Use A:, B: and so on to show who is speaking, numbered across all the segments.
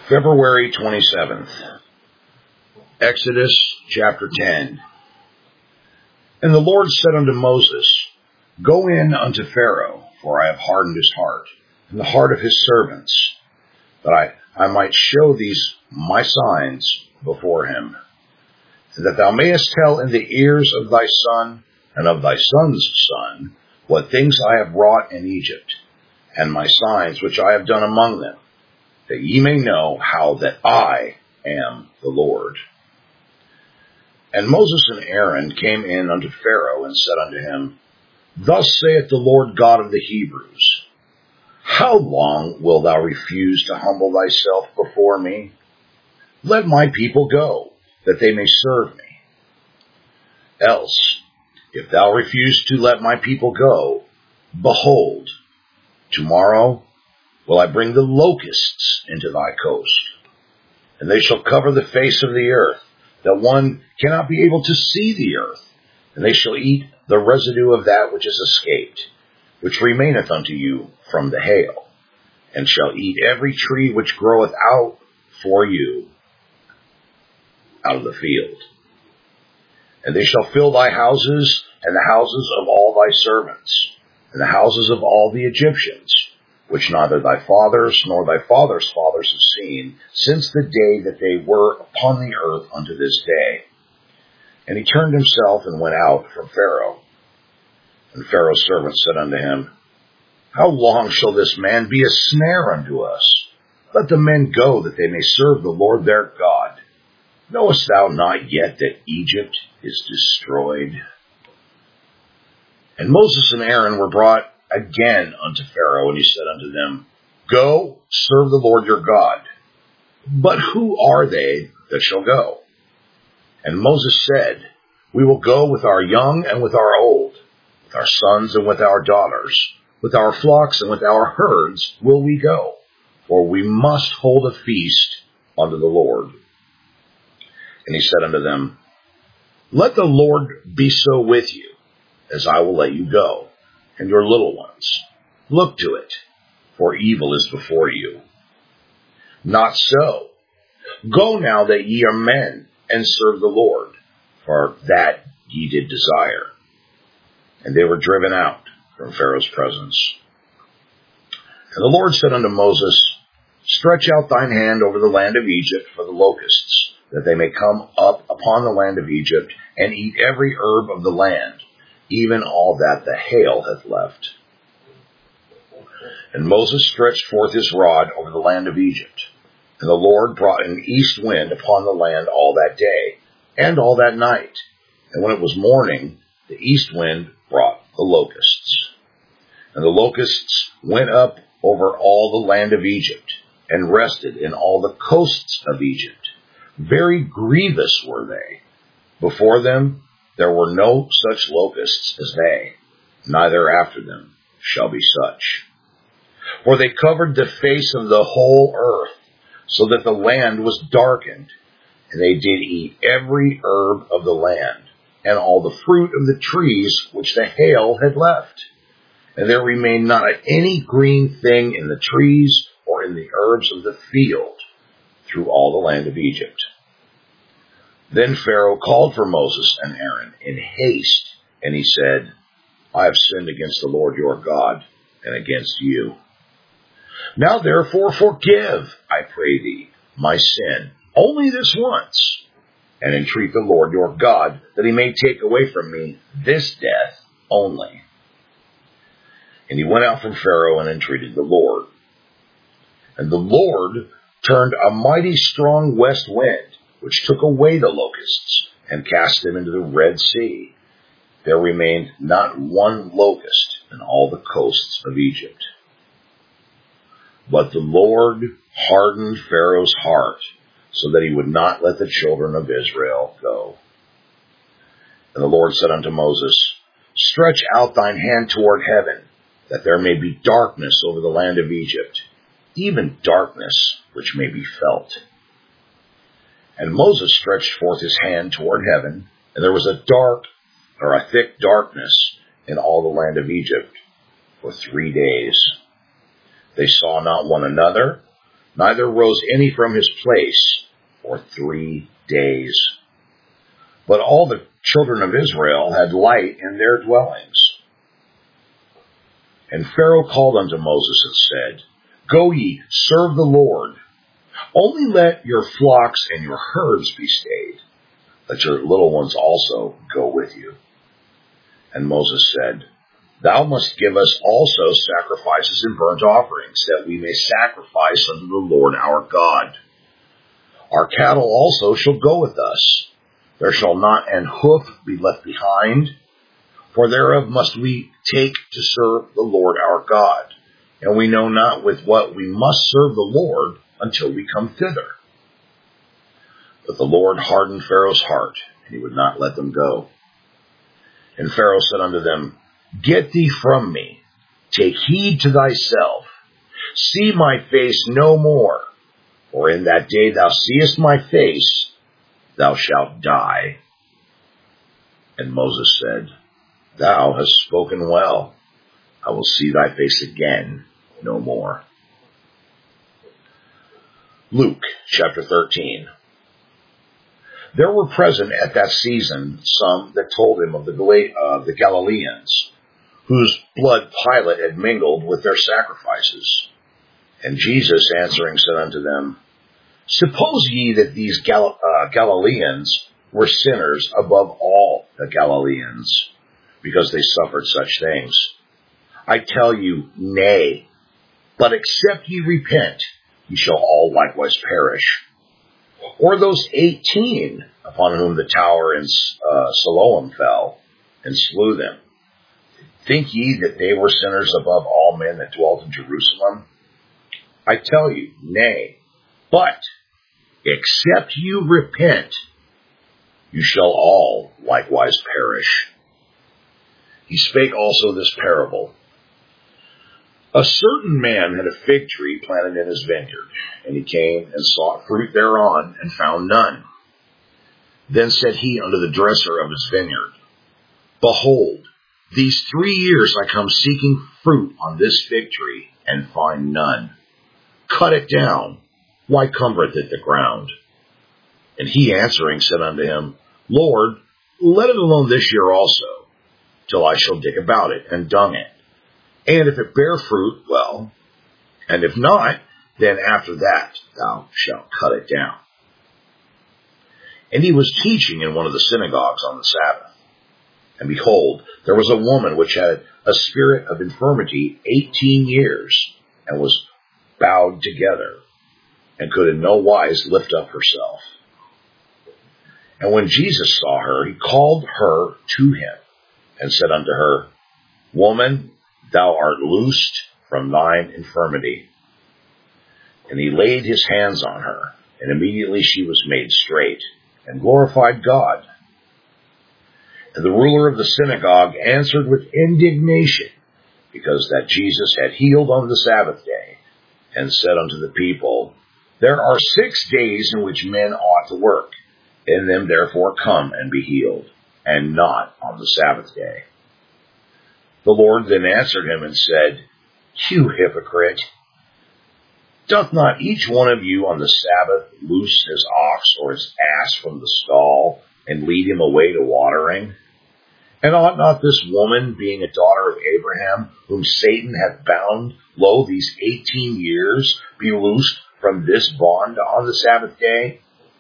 A: February 27th, Exodus chapter 10. And the Lord said unto Moses, Go in unto Pharaoh, for I have hardened his heart, and the heart of his servants, that I might show these my signs before him, and that thou mayest tell in the ears of thy son and of thy son's son what things I have wrought in Egypt, and my signs which I have done among them, that ye may know how that I am the Lord. And Moses and Aaron came in unto Pharaoh, and said unto him, Thus saith the Lord God of the Hebrews, How long wilt thou refuse to humble thyself before me? Let my people go, that they may serve me. Else, if thou refuse to let my people go, behold, tomorrow will I bring the locusts into thy coast, and they shall cover the face of the earth, that one cannot be able to see the earth, and they shall eat the residue of that which is escaped, which remaineth unto you from the hail, and shall eat every tree which groweth out for you out of the field. And they shall fill thy houses, and the houses of all thy servants, and the houses of all the Egyptians, which neither thy fathers nor thy fathers' fathers have seen, since the day that they were upon the earth unto this day. And he turned himself and went out from Pharaoh. And Pharaoh's servants said unto him, How long shall this man be a snare unto us? Let the men go, that they may serve the Lord their God. Knowest thou not yet that Egypt is destroyed? And Moses and Aaron were brought again unto Pharaoh, and he said unto them, Go, serve the Lord your God. But who are they that shall go? And Moses said, We will go with our young and with our old, with our sons and with our daughters, with our flocks and with our herds will we go, for we must hold a feast unto the Lord. And he said unto them, Let the Lord be so with you, as I will let you go, and your little ones. Look to it, for evil is before you. Not so. Go now that ye are men, and serve the Lord, for that ye did desire. And they were driven out from Pharaoh's presence. And the Lord said unto Moses, Stretch out thine hand over the land of Egypt for the locusts, that they may come up upon the land of Egypt, and eat every herb of the land, even all that the hail hath left. And Moses stretched forth his rod over the land of Egypt, and the Lord brought an east wind upon the land all that day, and all that night. And when it was morning, the east wind brought the locusts. And the locusts went up over all the land of Egypt, and rested in all the coasts of Egypt. Very grievous were they. Before them there were no such locusts as they, neither after them shall be such. For they covered the face of the whole earth, so that the land was darkened, and they did eat every herb of the land, and all the fruit of the trees which the hail had left. And there remained not any green thing in the trees or in the herbs of the field through all the land of Egypt. Then Pharaoh called for Moses and Aaron in haste, and he said, I have sinned against the Lord your God, and against you. Now therefore forgive, I pray thee, my sin, only this once, and entreat the Lord your God, that he may take away from me this death only. And he went out from Pharaoh and entreated the Lord. And the Lord turned a mighty strong west wind, which took away the locusts, and cast them into the Red Sea. There remained not one locust in all the coasts of Egypt. But the Lord hardened Pharaoh's heart, so that he would not let the children of Israel go. And the Lord said unto Moses, Stretch out thine hand toward heaven, that there may be darkness over the land of Egypt, even darkness which may be felt. And Moses stretched forth his hand toward heaven, and there was a thick darkness in all the land of Egypt for 3 days. They saw not one another, neither rose any from his place for 3 days. But all the children of Israel had light in their dwellings. And Pharaoh called unto Moses and said, Go ye, serve the Lord. Only let your flocks and your herds be stayed. Let your little ones also go with you. And Moses said, Thou must give us also sacrifices and burnt offerings, that we may sacrifice unto the Lord our God. Our cattle also shall go with us. There shall not an hoof be left behind, for thereof must we take to serve the Lord our God. And we know not with what we must serve the Lord until we come thither. But the Lord hardened Pharaoh's heart, and he would not let them go. And Pharaoh said unto them, Get thee from me, take heed to thyself, see my face no more, for in that day thou seest my face, thou shalt die. And Moses said, Thou hast spoken well, I will see thy face again no more. Luke chapter 13. There were present at that season some that told him of the Galileans, whose blood Pilate had mingled with their sacrifices. And Jesus answering said unto them, Suppose ye that these Galileans were sinners above all the Galileans, because they suffered such things? I tell you, nay, but except ye repent, ye shall all likewise perish. Or those 18 upon whom the tower in Siloam fell, and slew them. Think ye that they were sinners above all men that dwelt in Jerusalem? I tell you, nay, but except you repent, you shall all likewise perish. He spake also this parable. A certain man had a fig tree planted in his vineyard, and he came and sought fruit thereon, and found none. Then said he unto the dresser of his vineyard, Behold, these 3 years I come seeking fruit on this fig tree, and find none. Cut it down. Why cumbereth it the ground? And he answering said unto him, Lord, let it alone this year also, till I shall dig about it, and dung it. And if it bear fruit, well, and if not, then after that thou shalt cut it down. And he was teaching in one of the synagogues on the Sabbath. And behold, there was a woman which had a spirit of infirmity 18 years, and was bowed together, and could in no wise lift up herself. And when Jesus saw her, he called her to him, and said unto her, Woman, thou art loosed from thine infirmity. And he laid his hands on her, and immediately she was made straight, and glorified God. And the ruler of the synagogue answered with indignation, because that Jesus had healed on the Sabbath day, and said unto the people, There are 6 days in which men ought to work. In them therefore come and be healed, and not on the Sabbath day. The Lord then answered him and said, You hypocrite! Doth not each one of you on the Sabbath loose his ox or his ass from the stall, and lead him away to watering? And ought not this woman, being a daughter of Abraham, whom Satan hath bound, lo, these 18 years, be loosed from this bond on the Sabbath day?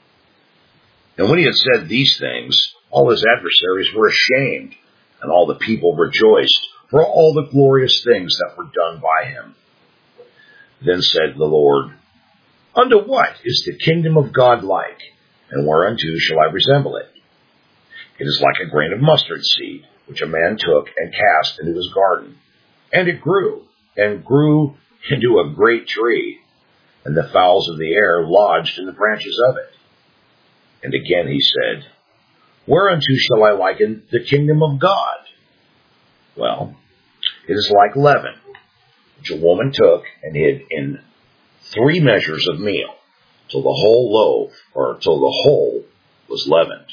A: And when he had said these things, all his adversaries were ashamed, and all the people rejoiced for all the glorious things that were done by him. Then said the Lord, Unto what is the kingdom of God like, and whereunto shall I resemble it? It is like a grain of mustard seed, which a man took and cast into his garden. And it grew, and grew into a great tree, and the fowls of the air lodged in the branches of it. And again he said, Whereunto shall I liken the kingdom of God? Well, it is like leaven, which a woman took and hid in 3 measures of meal, till the whole loaf, or till the whole was leavened.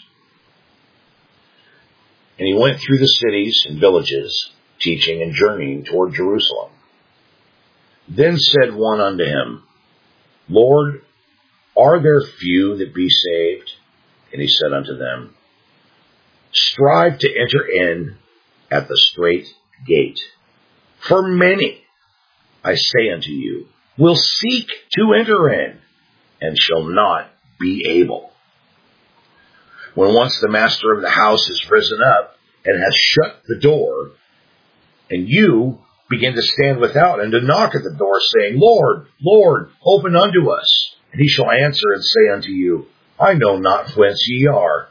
A: And he went through the cities and villages, teaching and journeying toward Jerusalem. Then said one unto him, Lord, are there few that be saved? And he said unto them, strive to enter in at the strait gate. For many, I say unto you, will seek to enter in, and shall not be able. When once the master of the house is risen up, and has shut the door, and you begin to stand without, and to knock at the door, saying, Lord, Lord, open unto us. And he shall answer and say unto you, I know not whence ye are.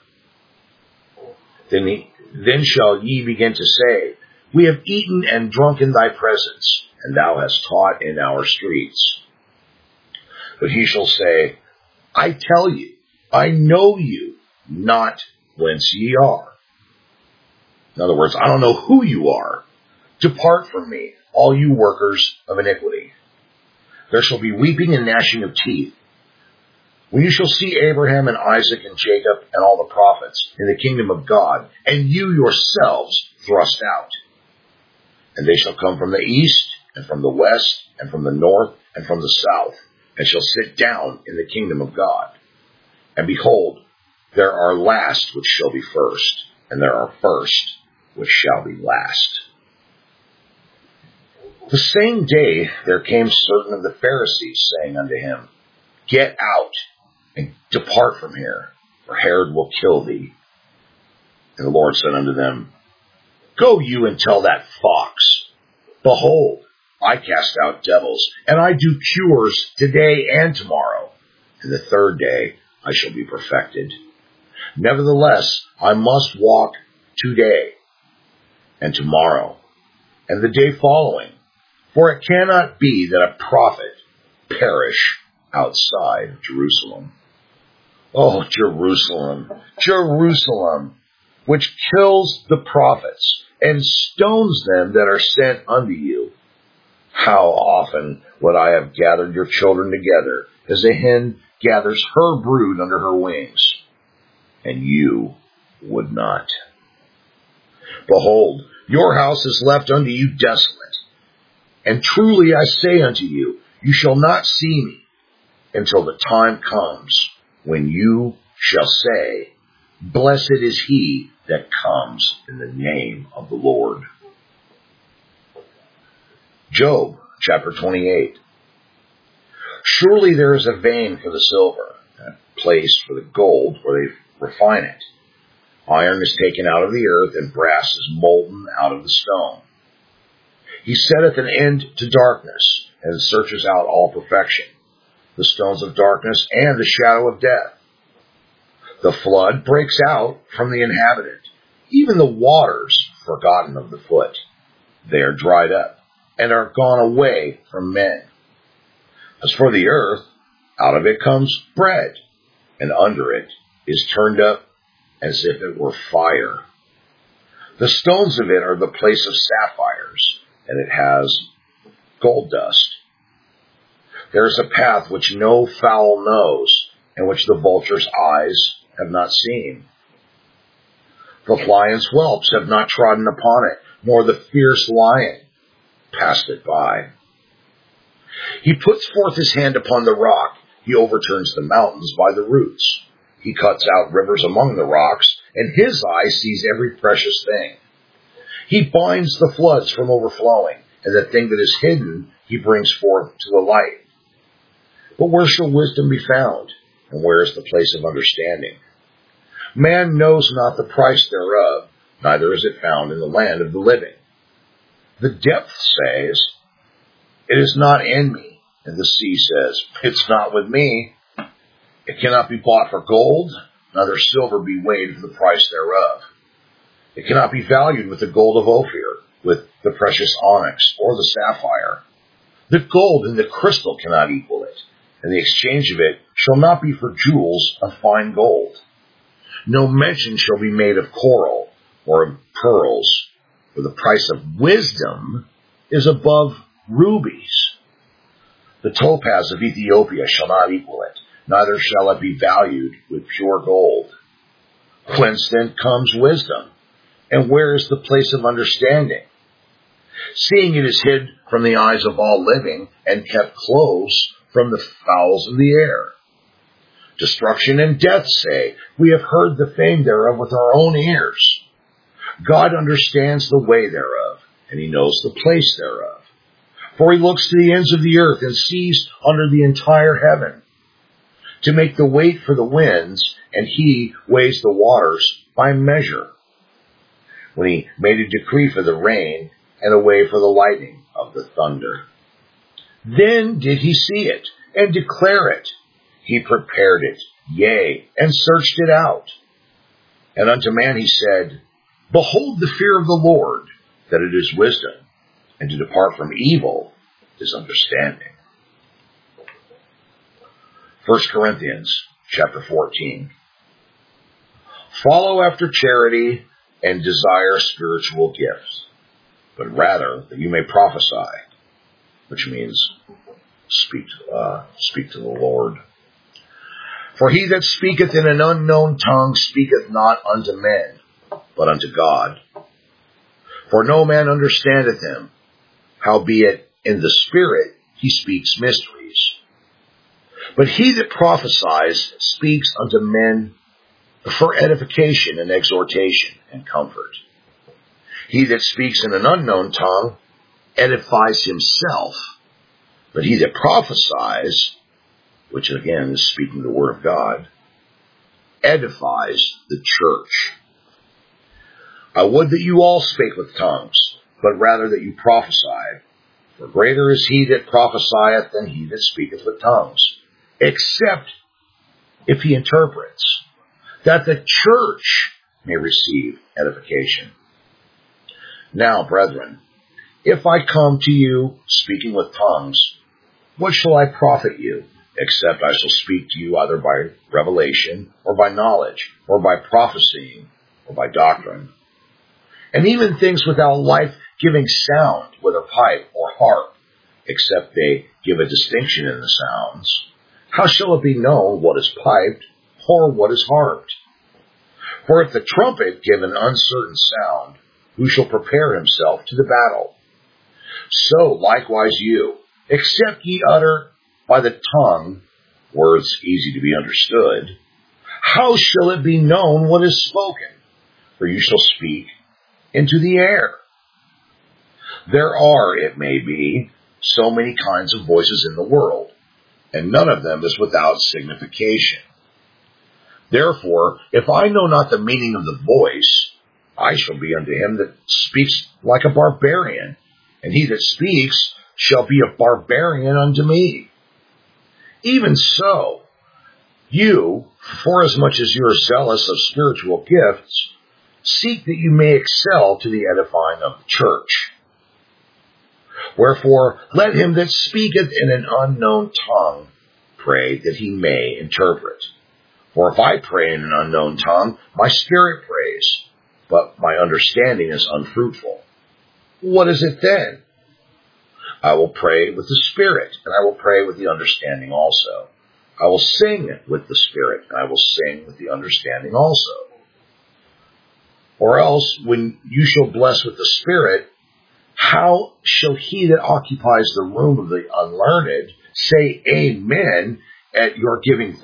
A: Then shall ye begin to say, we have eaten and drunk in thy presence, and thou hast taught in our streets. But he shall say, I tell you, I know you not whence ye are. In other words, I don't know who you are. Depart from me, all you workers of iniquity. There shall be weeping and gnashing of teeth, when you shall see Abraham and Isaac and Jacob and all the prophets in the kingdom of God, and you yourselves thrust out. And they shall come from the east, and from the west, and from the north, and from the south, and shall sit down in the kingdom of God. And behold, there are last which shall be first, and there are first which shall be last. The same day there came certain of the Pharisees, saying unto him, get out, and depart from here, for Herod will kill thee. And the Lord said unto them, go you and tell that fox, behold, I cast out devils, and I do cures today and tomorrow, and the third day I shall be perfected. Nevertheless, I must walk today, and tomorrow, and the day following, for it cannot be that a prophet perish outside Jerusalem. Oh, Jerusalem, Jerusalem, which kills the prophets and stones them that are sent unto you. How often would I have gathered your children together, as a hen gathers her brood under her wings, and you would not. Behold, your house is left unto you desolate. And truly I say unto you, you shall not see me until the time comes when you shall say, blessed is he that comes in the name of the Lord. Job chapter 28. Surely there is a vein for the silver, and a place for the gold where they refine it. Iron is taken out of the earth, and brass is molten out of the stone. He setteth an end to darkness, and searches out all perfection, the stones of darkness and the shadow of death. The flood breaks out from the inhabitant, even the waters forgotten of the foot. They are dried up, and are gone away from men. As for the earth, out of it comes bread, and under it is turned up as if it were fire. The stones of it are the place of sapphires, and it has gold dust. There is a path which no fowl knows, and which the vulture's eyes have not seen. The lion's whelps have not trodden upon it, nor the fierce lion passed it by. He puts forth his hand upon the rock. He overturns the mountains by the roots. He cuts out rivers among the rocks, and his eye sees every precious thing. He binds the floods from overflowing, and the thing that is hidden he brings forth to the light. But where shall wisdom be found? And where is the place of understanding? Man knows not the price thereof, neither is it found in the land of the living. The depth says, it is not in me. And the sea says, it's not with me. It cannot be bought for gold, neither silver be weighed for the price thereof. It cannot be valued with the gold of Ophir, with the precious onyx or the sapphire. The gold and the crystal cannot equal it, and the exchange of it shall not be for jewels of fine gold. No mention shall be made of coral or of pearls, for the price of wisdom is above rubies. The topaz of Ethiopia shall not equal it, neither shall it be valued with pure gold. Whence then comes wisdom? And where is the place of understanding? Seeing it is hid from the eyes of all living, and kept close from the fowls of the air. Destruction and death say, we have heard the fame thereof with our own ears. God understands the way thereof, and he knows the place thereof. For he looks to the ends of the earth and sees under the entire heaven, to make the weight for the winds, and he weighs the waters by measure. When he made a decree for the rain, and a way for the lightning of the thunder. Then did he see it, and declare it. He prepared it, yea, and searched it out. And unto man he said, Behold the fear of the Lord, that it is wisdom, and to depart from evil is understanding. 1 Corinthians chapter 14. Follow after charity and desire spiritual gifts, but rather that you may prophesy, which means speak to the Lord. For he that speaketh in an unknown tongue speaketh not unto men, but unto God. For no man understandeth him, howbeit in the Spirit he speaks mysteries. But he that prophesies speaks unto men for edification and exhortation and comfort. He that speaks in an unknown tongue edifies himself, but he that prophesies, which again is speaking the word of God, edifies the church. I would that you all spake with tongues, but rather that you prophesy. For greater is he that prophesieth than he that speaketh with tongues, except if he interprets, that the church may receive edification. Now, brethren, if I come to you speaking with tongues, what shall I profit you, except I shall speak to you either by revelation, or by knowledge, or by prophesying, or by doctrine? And even things without life-giving sound, whether pipe or harp, except they give a distinction in the sounds, how shall it be known what is piped, or what is harped? For if the trumpet give an uncertain sound, who shall prepare himself to the battle? So likewise you, except ye utter by the tongue words easy to be understood, how shall it be known what is spoken? For you shall speak into the air. There are, it may be, so many kinds of voices in the world, and none of them is without signification. Therefore, if I know not the meaning of the voice, I shall be unto him that speaks like a barbarian, and he that speaks shall be a barbarian unto me. Even so, you, forasmuch as you are zealous of spiritual gifts, seek that you may excel to the edifying of the church. Wherefore, let him that speaketh in an unknown tongue pray that he may interpret. For if I pray in an unknown tongue, my spirit prays, but my understanding is unfruitful. What is it then? I will pray with the Spirit, and I will pray with the understanding also. I will sing with the Spirit, and I will sing with the understanding also. Or else, when you shall bless with the Spirit, how shall he that occupies the room of the unlearned say amen at your giving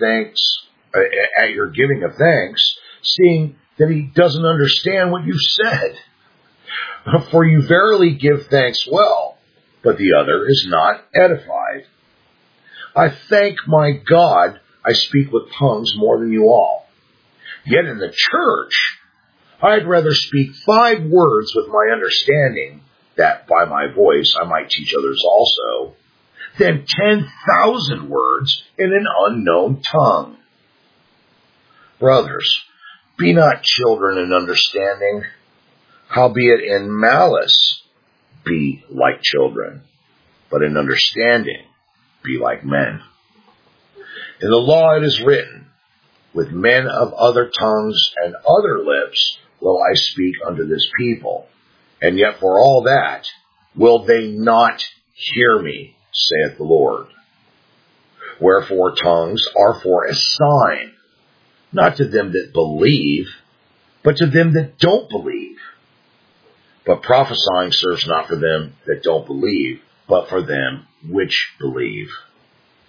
A: of thanks, seeing that he doesn't understand what you've said? For you verily give thanks well, but the other is not edified. I thank my God I speak with tongues more than you all. Yet in the church, I'd rather speak 5 words with my understanding, that by my voice I might teach others also, than 10,000 words in an unknown tongue. Brothers, be not children in understanding, howbeit in malice be like children, but in understanding be like men. In the law it is written, with men of other tongues and other lips will I speak unto this people, and yet for all that will they not hear me, saith the Lord. Wherefore tongues are for a sign, not to them that believe, but to them that don't believe. But prophesying serves not for them that don't believe, but for them which believe.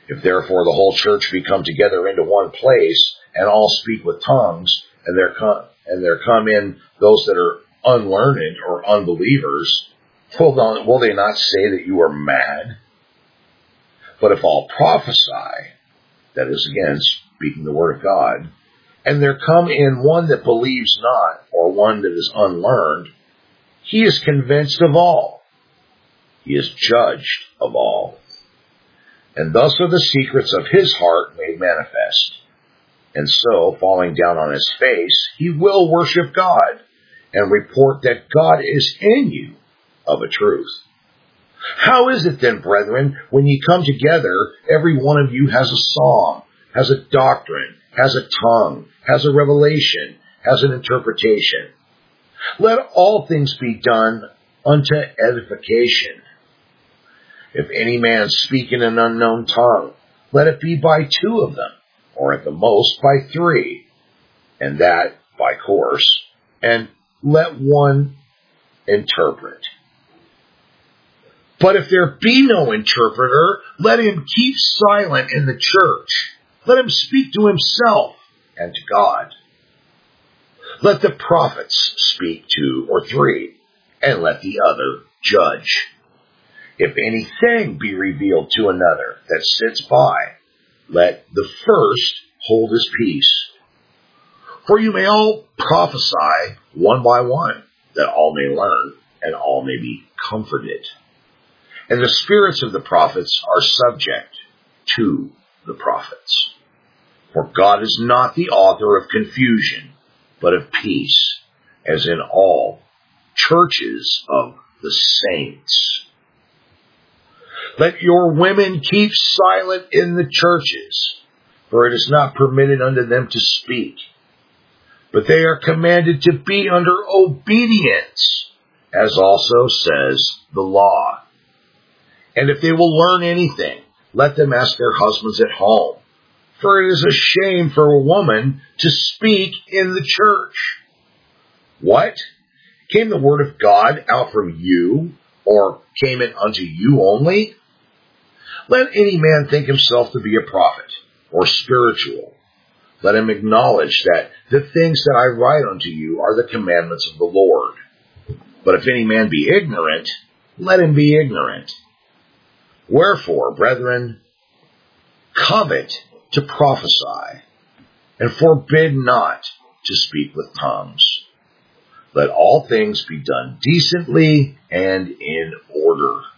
A: If therefore the whole church be come together into one place, and all speak with tongues, and there come in those that are unlearned or unbelievers, will they not say that you are mad? But if all prophesy, that is again speaking the word of God, and there come in one that believes not, or one that is unlearned, he is convinced of all. He is judged of all. And thus are the secrets of his heart made manifest. And so, falling down on his face, he will worship God, and report that God is in you of a truth. How is it then, brethren, when ye come together, every one of you has a psalm, has a doctrine, has a tongue, has a revelation, has an interpretation? Let all things be done unto edification. If any man speak in an unknown tongue, let it be by two of them, or at the most by three, and that by course, and let one interpret. But if there be no interpreter, let him keep silent in the church. Let him speak to himself and to God. Let the prophets speak 2 or 3, and let the other judge. If anything be revealed to another that sits by, let the first hold his peace. For you may all prophesy one by one, that all may learn, and all may be comforted. And the spirits of the prophets are subject to the prophets. For God is not the author of confusion, but of peace, as in all churches of the saints. Let your women keep silent in the churches, for it is not permitted unto them to speak, but they are commanded to be under obedience, as also says the law. And if they will learn anything, let them ask their husbands at home, for it is a shame for a woman to speak in the church. What? Came the word of God out from you, or came it unto you only? Let any man think himself to be a prophet, or spiritual. Let him acknowledge that the things that I write unto you are the commandments of the Lord. But if any man be ignorant, let him be ignorant. Wherefore, brethren, covet to prophesy, and forbid not to speak with tongues. Let all things be done decently and in order.